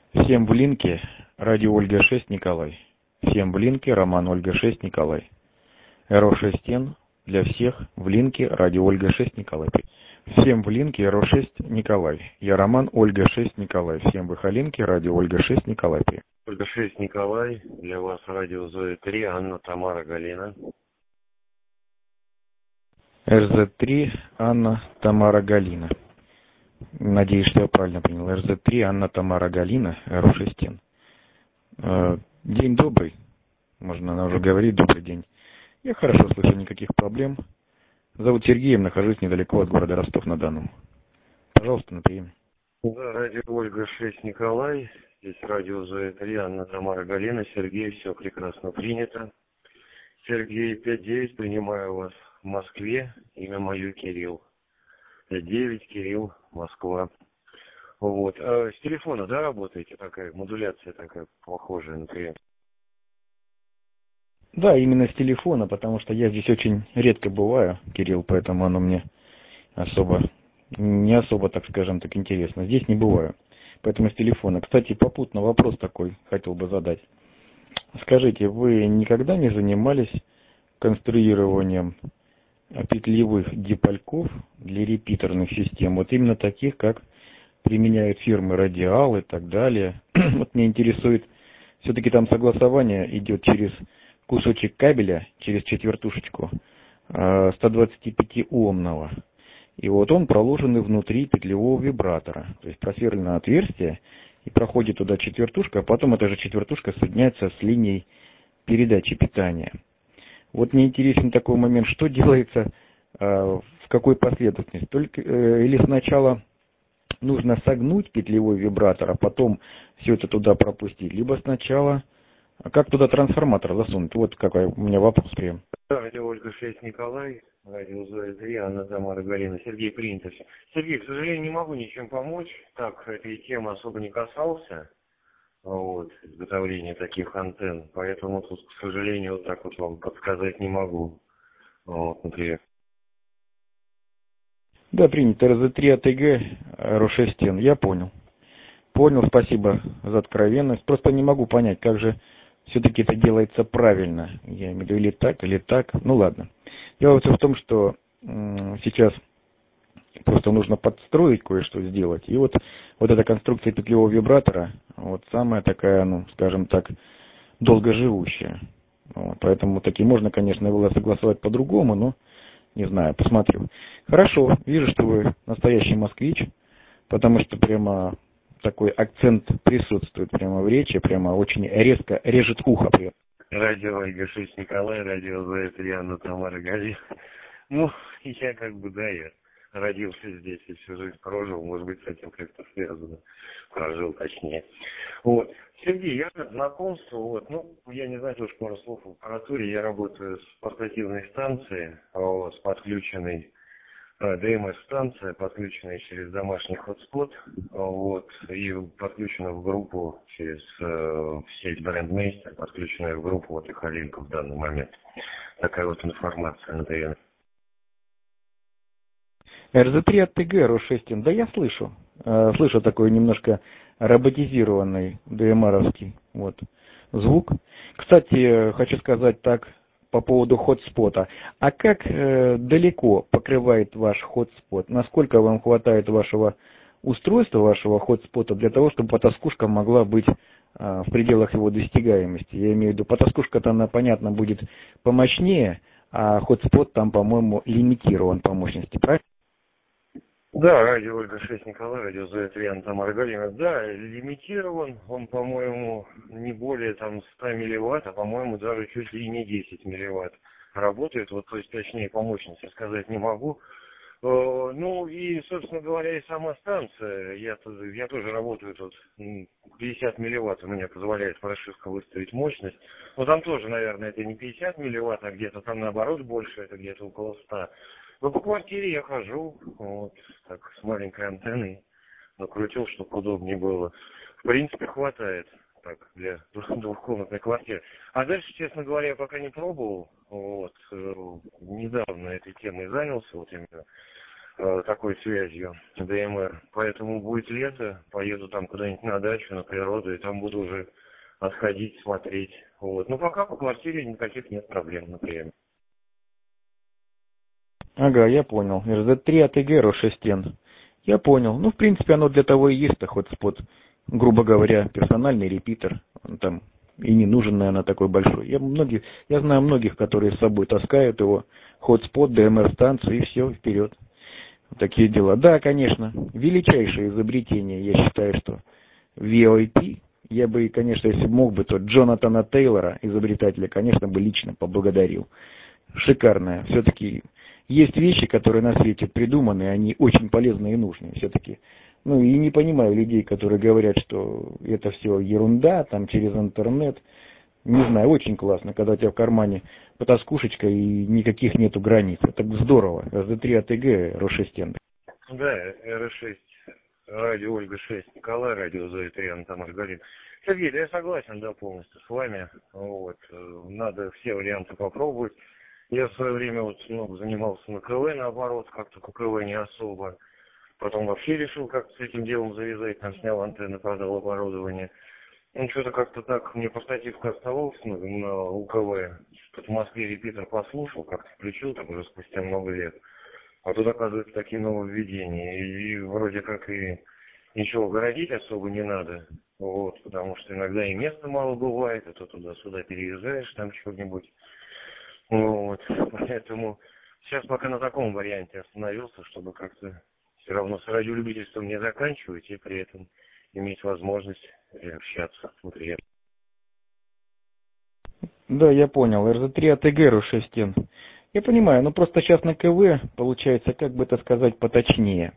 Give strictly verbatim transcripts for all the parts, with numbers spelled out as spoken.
Всем в линке, радио Ольга шесть, Николай. Всем в линке, Роман Ольга шесть, Николай. эр о шесть эн для всех в линке, радио Ольга шесть, Николай. Всем в линке, эр о шесть, Николай. Я Роман Ольга шесть, Николай. Всем в линке, радио Ольга шесть, Николай. Ольга шесть, Николай. Для вас радио Зоя три, Анна, Тамара, Галина. эр зет три, Анна, Тамара, Галина. Надеюсь, что я правильно понял. эр зет три, Анна, Тамара, Галина, эр о шесть эн. День добрый. Можно она уже говорит, добрый день. Я хорошо слышу, никаких проблем. Зовут Сергеем, нахожусь недалеко от города Ростов-на-Дону. Пожалуйста, на прием. Да, радио Ольга шесть, Николай. Здесь радио Зоя три, Анна, Тамара, Галина. Сергей, все прекрасно принято. Сергей, пять девять, принимаю вас в Москве. Имя мое Кирилл. пять девять, Кирилл, Москва. Вот. А с телефона, да, работаете? Такая модуляция такая похожая на прием? Да, именно с телефона, потому что я здесь очень редко бываю, Кирилл, поэтому оно мне особо, не особо, так скажем, так интересно. Здесь не бываю, поэтому с телефона. Кстати, попутно вопрос такой хотел бы задать. Скажите, вы никогда не занимались конструированием петлевых дипольков для репитерных систем, вот именно таких, как применяют фирмы Радиал и так далее? Вот меня интересует, все-таки там согласование идет через кусочек кабеля, через четвертушечку сто двадцать пять омного. И вот он проложен внутри петлевого вибратора. То есть просверлено отверстие, и проходит туда четвертушка, а потом эта же четвертушка соединяется с линией передачи питания. Вот мне интересен такой момент, что делается, в какой последовательности. Только, или сначала нужно согнуть петлевой вибратор, а потом все это туда пропустить, либо сначала, как туда трансформатор засунуть? Вот какой у меня вопрос прям. Радио Ольга шесть, Николай. Радио Зоя три, Анна, Тамара, Галина. Сергей, принято все. Сергей, к сожалению, не могу ничем помочь. Так, этой темы особо не касался. Вот, изготовления таких антенн. Поэтому тут, к сожалению, вот так вот вам подсказать не могу. Вот, например. Да, принято. эр зет три эй ти джи, эр о шесть эн. Я понял. Понял, спасибо за откровенность. Просто не могу понять, как же все-таки это делается правильно. Я имею в виду или так, или так. Ну ладно. Дело все в том, что м- сейчас просто нужно подстроить кое-что сделать. И вот, вот эта конструкция петлевого вибратора, вот самая такая, ну, скажем так, долгоживущая. Вот, поэтому таки можно, конечно, было согласовать по-другому, но не знаю, посмотрю. Хорошо, вижу, что вы настоящий москвич, потому что прямо такой акцент присутствует прямо в речи, прямо очень резко режет ухо. Радио Ольга шесть, Николай, радио Зоя три, Анна, Тамара, Галина. Ну, я как бы, да, я родился здесь и всю жизнь прожил, может быть, с этим как-то связано. Прожил, точнее. Вот. Сергей, я знакомство, вот, ну, я не знаю тоже пару слов в аппаратуре, я работаю с портативной станцией, вот, с подключенной ди эм эс-станция, подключенная через домашний хотспот, вот, и подключена в группу через э, сеть Брендмейстер, подключенная в группу вот и Халинка в данный момент. Такая вот информация на ди эм эс. эр зет три эй ти джи, эр о шесть эн, да я слышу. Э, слышу такой немножко роботизированный ди эм ар-овский вот, звук. Кстати, хочу сказать так по поводу хотспота. А как э, далеко покрывает ваш хотспот? Насколько вам хватает вашего устройства, вашего хотспота для того, чтобы потаскушка могла быть э, в пределах его достигаемости? Я имею в виду, потаскушка-то она, понятно, будет помощнее, а хотспот там, по-моему, лимитирован по мощности, правильно? Да, радио Ольга шесть, Николай, радио Зоя три, Анна, Тамара, Галина. Да, лимитирован, он, по-моему, не более там ста милливатт, а, по-моему, даже чуть ли не десять милливатт работает, вот, то есть, точнее, по мощности сказать не могу. Э, Ну и, собственно говоря, и сама станция, я, я тоже работаю тут, м, пятьдесят милливатт у меня позволяет прошивка выставить мощность. Но там тоже, наверное, это не пятьдесят милливатт, а где-то там наоборот больше, это где-то около ста. Но по квартире я хожу, вот, так, с маленькой антенной, накрутил, чтобы удобнее было. В принципе, хватает, так, для двухкомнатной квартиры. А дальше, честно говоря, я пока не пробовал, вот, э, недавно этой темой занялся, вот именно э, такой связью ДМР. Поэтому будет лето, поеду там куда-нибудь на дачу, на природу, и там буду уже отходить, смотреть. Вот. Но пока по квартире никаких нет проблем, например. Ага, я понял. эр зет три эй ти джи эр шесть эн. Я понял. Ну, в принципе, оно для того и есть, хотспот. Грубо говоря, персональный репитер. Он там и не нужен, наверное, такой большой. Я, многих, я знаю многих, которые с собой таскают его, хотспот, ди эм эр-станцию, и все, вперед. Такие дела. Да, конечно, величайшее изобретение, я считаю, что ви о ай пи. Я бы, конечно, если бы мог бы, то Джонатана Тейлора, изобретателя, конечно, бы лично поблагодарил. Шикарное. Все-таки есть вещи, которые на свете придуманы, они очень полезны и нужны. Все-таки, ну, и не понимаю людей, которые говорят, что это все ерунда, там, через интернет. Не знаю, очень классно, когда у тебя в кармане потаскушечка и никаких нету границ. Это здорово. эр зет три эй ти джи эр шесть эн. Да, эр шесть, радио Ольга шесть, Николай, радио Зоя три, там Маргарит. Сергей, да я согласен, да, полностью с вами. Вот, надо все варианты попробовать. Я в свое время вот много занимался на КВ, наоборот, как-то по КВ не особо. Потом вообще решил как-то с этим делом завязать, там снял антенны, продал оборудование. Ну, что-то как-то так, мне по стативке оставался на, на УКВ. Что-то в Москве репитер послушал, как-то включил, там уже спустя много лет. А тут, оказывается, такие нововведения. И, и вроде как и ничего городить особо не надо. Вот, потому что иногда и места мало бывает, а то туда-сюда переезжаешь, там чего-нибудь. Вот, поэтому сейчас пока на таком варианте остановился, чтобы как-то все равно с радиолюбительством не заканчивать и при этом иметь возможность общаться, например. Да, я понял. эр зет три эй ти джи эр шесть эн. Я понимаю, но просто сейчас на КВ получается, как бы это сказать, поточнее.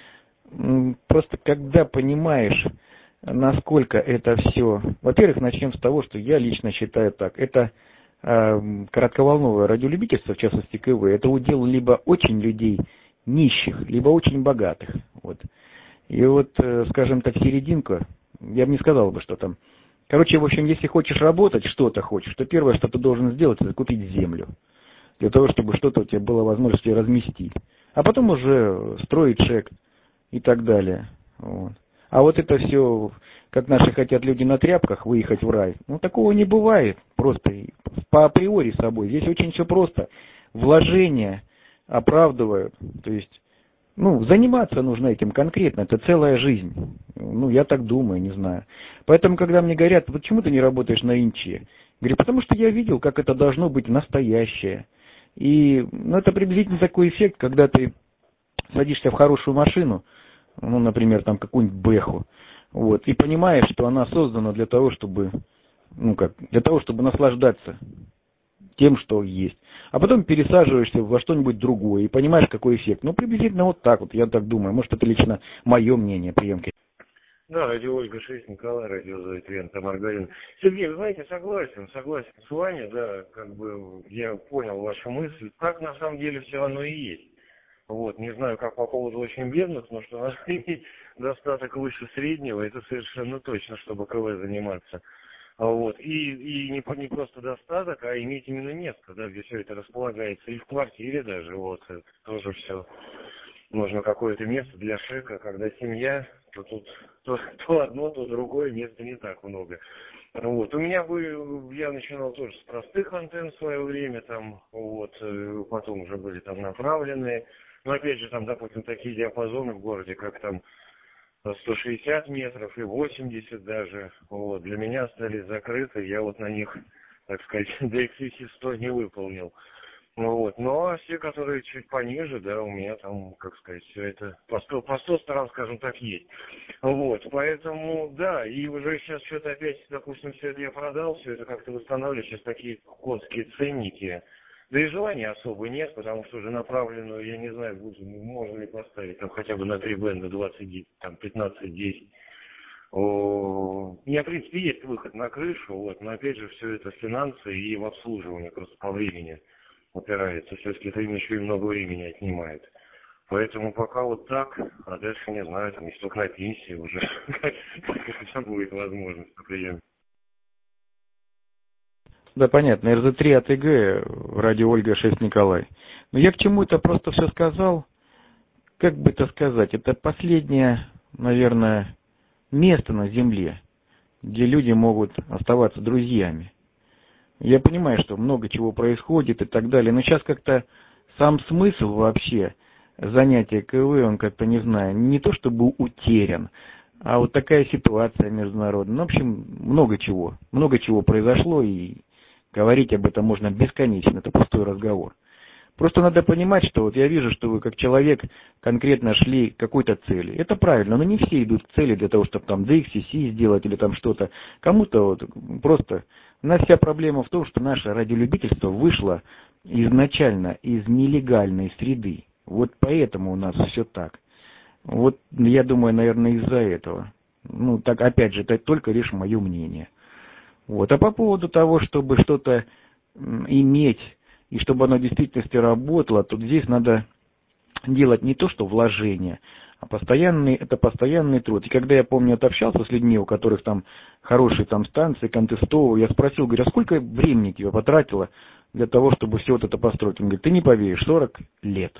Просто когда понимаешь, насколько это все... Во-первых, начнем с того, что я лично считаю так. Это э, коротковолновое радиолюбительство, в частности КВ, это удел либо очень людей нищих, либо очень богатых. Вот. И вот, э, скажем так, серединка, я бы не сказал бы, что там... Короче, в общем, если хочешь работать, что-то хочешь, то первое, что ты должен сделать, это купить землю. Для того, чтобы что-то у тебя было возможность разместить. А потом уже строить шек и так далее. Вот. А вот это все, как наши хотят люди на тряпках выехать в рай, ну такого не бывает. Просто по априори собой. Здесь очень все просто. Вложения оправдывают. То есть, ну, заниматься нужно этим конкретно. Это целая жизнь. Ну, я так думаю, не знаю. Поэтому, когда мне говорят, почему ты не работаешь на Инче? Говорю, потому что я видел, как это должно быть настоящее. И, ну, это приблизительно такой эффект, когда ты садишься в хорошую машину, ну, например, там какую-нибудь Бэху, вот, и понимаешь, что она создана для того, чтобы, ну, как, для того, чтобы наслаждаться тем, что есть. А потом пересаживаешься во что-нибудь другое и понимаешь, какой эффект. Ну, приблизительно вот так вот, я так думаю. Может, это лично мое мнение, приемки. Да, радио Ольга шесть, Николай, радио Зоя три, там Маргарин. Сергей, вы знаете, согласен, согласен с вами, да, как бы я понял вашу мысль. Так на самом деле все оно и есть. Вот, не знаю, как по поводу очень бедных, но что надо иметь достаток выше среднего, это совершенно точно, чтобы КВ заниматься. Вот, и, и не, не просто достаток, а иметь именно место, да, где все это располагается, и в квартире даже, вот, это тоже все. Нужно какое-то место для шека, когда семья, то тут то, то одно, то другое, места не так много. Вот. У меня был, я начинал тоже с простых антенн в свое время, там, вот, потом уже были там направленные. Но опять же, там, допустим, такие диапазоны в городе, как там сто шестьдесят метров и восемьдесят даже, вот, для меня остались закрыты, я вот на них, так сказать, ди икс ви си сто не выполнил. Ну вот, ну а все, которые чуть пониже, да, у меня там, как сказать, все это по сто, по сто сторон, скажем так, есть. Вот, поэтому, да, и уже сейчас что-то опять, допустим, все это я продал, все это как-то восстанавливаю, сейчас такие конские ценники. Да и желания особо нет, потому что уже направленную, я не знаю, можно ли поставить, там хотя бы на три бенда двадцать, там пятнадцать десять. О, у меня, в принципе, есть выход на крышу, вот, но опять же все это финансы и в обслуживании просто по времени упирается. Все-таки это еще и много времени отнимает. Поэтому пока вот так, а дальше не знаю, там, если только на пенсии уже, когда будет возможность по приему. Да, понятно. эр зет три эй ти джи, радио Ольга шесть, Николай. Но я к чему это просто все сказал. как бы это сказать, это последнее, наверное, место на Земле, где люди могут оставаться друзьями. Я понимаю, что много чего происходит и так далее, но сейчас как-то сам смысл вообще занятия КВ, он как-то, не знаю, не то чтобы утерян, а вот такая ситуация международная. Ну, в общем, много чего, много чего произошло, и говорить об этом можно бесконечно, это пустой разговор. Просто надо понимать, что вот я вижу, что вы как человек конкретно шли к какой-то цели. Это правильно, но не все идут к цели для того, чтобы там ди икс си си сделать или там что-то. Кому-то вот просто... У нас вся проблема в том, что наше радиолюбительство вышло изначально из нелегальной среды. Вот поэтому у нас все так. Вот я думаю, наверное, из-за этого. Ну, так опять же, это только лишь мое мнение. Вот. А по поводу того, чтобы что-то иметь, и чтобы оно в действительности работало, тут здесь надо делать не то, что вложение, а постоянный, это постоянный труд. И когда я, помню, общался с людьми, у которых там хорошие там станции, контестовые, я спросил, говорю, а сколько времени тебе потратило для того, чтобы все вот это построить? Он говорит, ты не поверишь, сорок лет.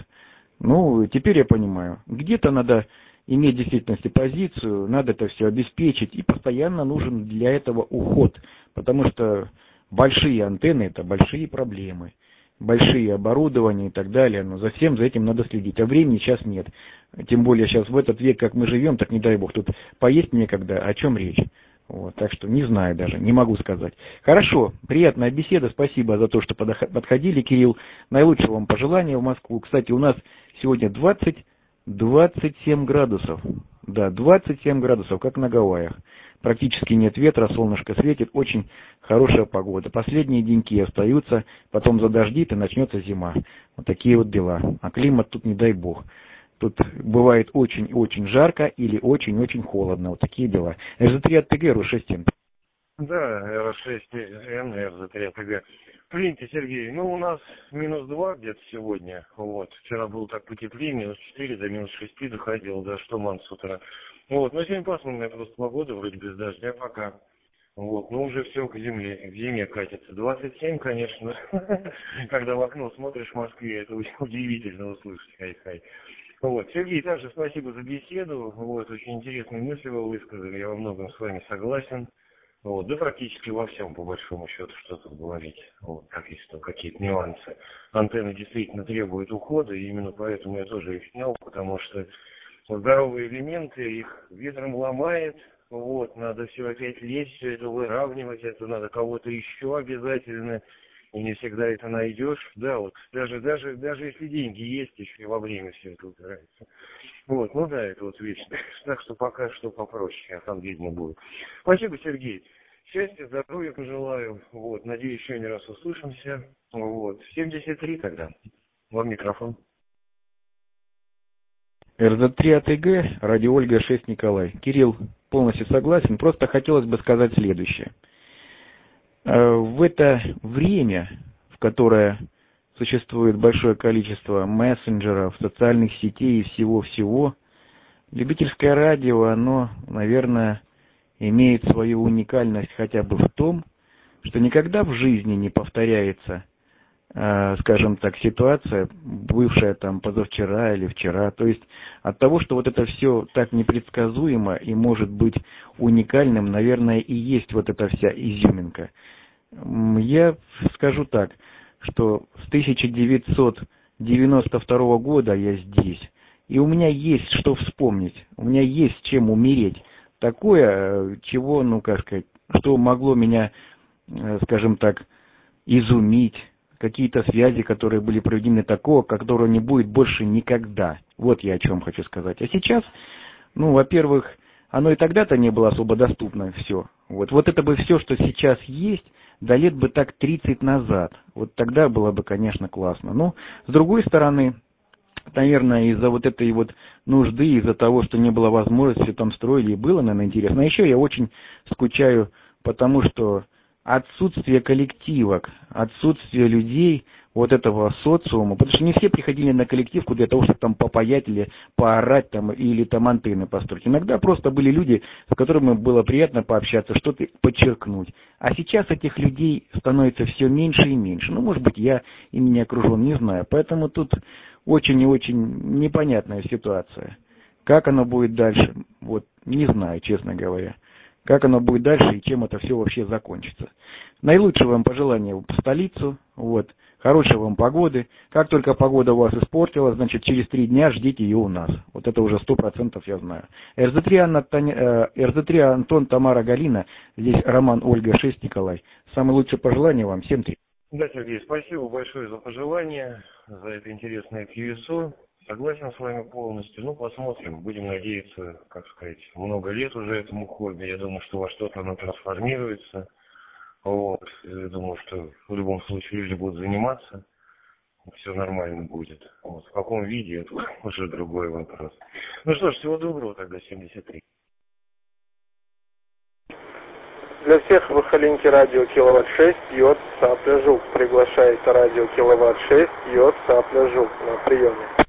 Ну, теперь я понимаю, где-то надо иметь в действительности позицию, надо это все обеспечить, и постоянно нужен для этого уход, потому что большие антенны – это большие проблемы. Большие оборудования и так далее, но за всем за этим надо следить. А времени сейчас нет. Тем более сейчас в этот век, как мы живем, так не дай бог, тут поесть некогда, о чем речь. Вот, так что не знаю даже, не могу сказать. Хорошо, приятная беседа, спасибо за то, что подходили, Кирилл. Наилучшего вам пожелания в Москву. Кстати, у нас сегодня двадцать, двадцать семь градусов. Да, двадцать семь градусов, как на Гавайях. Практически нет ветра, солнышко светит, очень хорошая погода. Последние деньки остаются, потом задождит и начнется зима. Вот такие вот дела. А климат тут не дай бог. Тут бывает очень-очень жарко или очень-очень холодно. Вот такие дела. эр зэ три от тэ гэ, эр шесть эн. Да, эр шесть эн, эр зэ три от тэ гэ. Принято, Сергей. Ну, у нас минус два где-то сегодня. Вот. Вчера было так потеплее, минус четыре, до минус шести доходило, даже что ман с утра. Вот, но сегодня пасмурная просто погода, вроде без дождя пока. Вот, но уже все к земле, к зиме катится. двадцать семь, конечно, когда в окно смотришь в Москве, это удивительно услышать, хай-хай. Вот, Сергей, также спасибо за беседу, вот, очень интересные мысли вы высказали, я во многом с вами согласен. Вот, да практически во всем, по большому счету, что тут говорить. Вот, как есть там какие-то нюансы. Антенны действительно требуют ухода, и именно поэтому я тоже их снял, потому что здоровые элементы, их ветром ломает, вот, надо все опять лезть, все это выравнивать, это надо кого-то еще обязательно, и не всегда это найдешь, да, вот, даже, даже, даже если деньги есть, еще и во время все это упирается. Вот, ну да, это вот вечно. Так что пока что попроще, а там видно будет. Спасибо, Сергей. Счастья, здоровья пожелаю, вот, надеюсь, еще не раз услышимся, вот, семьдесят три тогда, вам микрофон. эр зэ три от тэ гэ, радио Ольга шесть Николай. Кирилл, полностью согласен, просто хотелось бы сказать следующее. В это время, в которое существует большое количество мессенджеров, социальных сетей и всего-всего, любительское радио, оно, наверное, имеет свою уникальность хотя бы в том, что никогда в жизни не повторяется, скажем так, ситуация, бывшая там позавчера или вчера. То есть от того, что вот это все так непредсказуемо и может быть уникальным, наверное, и есть вот эта вся изюминка. Я скажу так, что с тысяча девятьсот девяносто второго года я здесь, и у меня есть что вспомнить, у меня есть чем умереть. Такое, чего, ну как сказать, что могло меня, скажем так, изумить, какие-то связи, которые были проведены такого, которого не будет больше никогда. Вот я о чем хочу сказать. А сейчас, ну, во-первых, оно и тогда-то не было особо доступно все. Вот, вот это бы все, что сейчас есть, да лет бы так тридцать назад. Вот тогда было бы, конечно, классно. Но, с другой стороны, наверное, из-за вот этой вот нужды, из-за того, что не было возможности там строить, и было, наверное, интересно. А еще я очень скучаю, потому что отсутствие коллективок, отсутствие людей, вот этого социума, потому что не все приходили на коллективку для того, чтобы там попаять или поорать там, или там антенны построить. Иногда просто были люди, с которыми было приятно пообщаться, что-то подчеркнуть. А сейчас этих людей становится все меньше и меньше. Ну, может быть, я ими не окружен, не знаю. Поэтому тут очень и очень непонятная ситуация. Как оно будет дальше, вот не знаю, честно говоря. Как оно будет дальше и чем это все вообще закончится. Наилучшее вам пожелание в столицу, вот, хорошей вам погоды. Как только погода у вас испортилась, значит, через три дня ждите ее у нас. Вот это уже сто процентов я знаю. эр зэ три, Анна, Таня, э, эр зэ три Антон, Тамара, Галина, здесь Роман, Ольга, шесть, Николай. Самое лучшее пожелание вам, всем три. Да, Сергей, спасибо большое за пожелание, за это интересное кью эс о. Согласен с вами полностью. Ну, посмотрим. Будем надеяться, как сказать, много лет уже этому хобби. Я думаю, что во что-то оно трансформируется. Вот. Я думаю, что в любом случае люди будут заниматься. Все нормально будет. Вот. В каком виде, это уже другой вопрос. Ну что ж, всего доброго тогда, семьдесят три. Для всех в Ахалинке радио Киловатт шесть, Йод, Цапля, Жук. Приглашает радио Киловатт шесть, Йод, Цапля, Жук на приеме.